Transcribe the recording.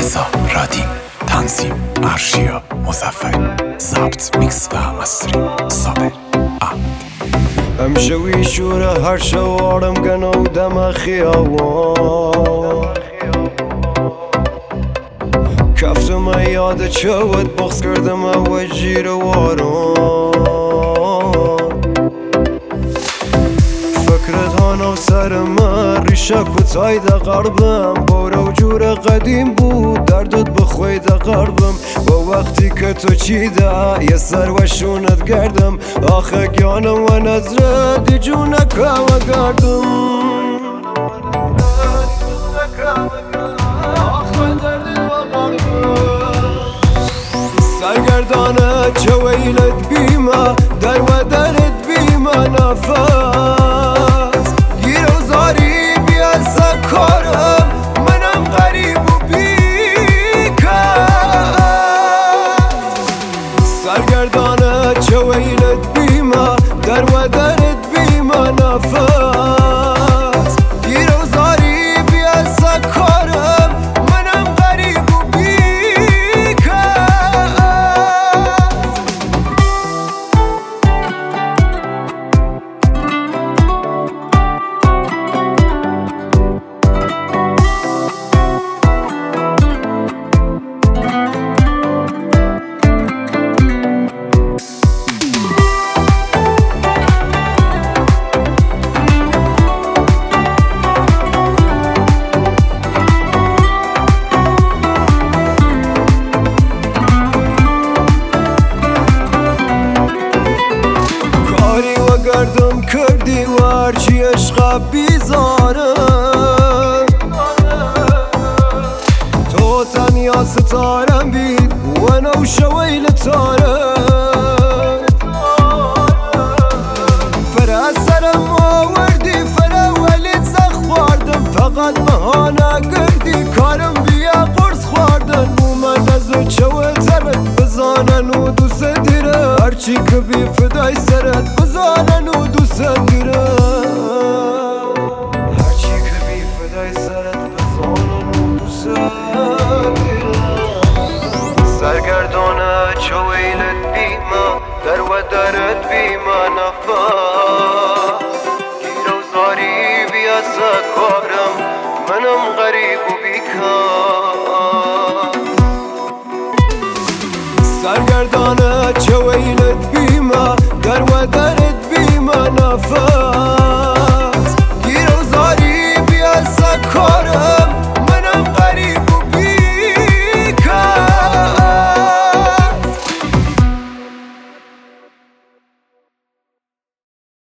رضا رادین، تنظیم ارشیا مظفر، ضبط میکس و مسترینگ صابر امشوی شوره هر شوارم گنو دم خیاوان کفتم یاد چوت بغض کردم و جیر وارون فکرت هانو سرم ریشه کتای دا قربم بارو جور قدیم بود دردت بخوی دا قربم با وقتی که تو چیده یه سر و شونت گردم آخه گیانم و نظره دی جونک و گردم سرگردانه جویلت بیمه در و درت بیمه نفس گیر و زاری بیاز کارم منم غریب و بیکس سرگردانه جویلت بیمه در و درت بیمه نفس گیر و زاری بیاز کارم منم غریب و گردم کردی و هرچی عشقا بیزاره تو تنیا ستارم بید و نو شویل تاره فرا سرم آوردی فرا ولیت زخ باردم فقط مهانه کردی کارم بیا قرص خواردن مومن ازو چوه ترت بزانن و دوست دیره هرچی که بی فدای سرت بزانن و دوست دیره هرچی که بی فدای سرت بزانن و دوست دیره سرگردانه چویلت بیما در و درت بیما نفس گیر و زاری بیا سکارم منم غریب و بیکار سرگردانه چویلت بیما در و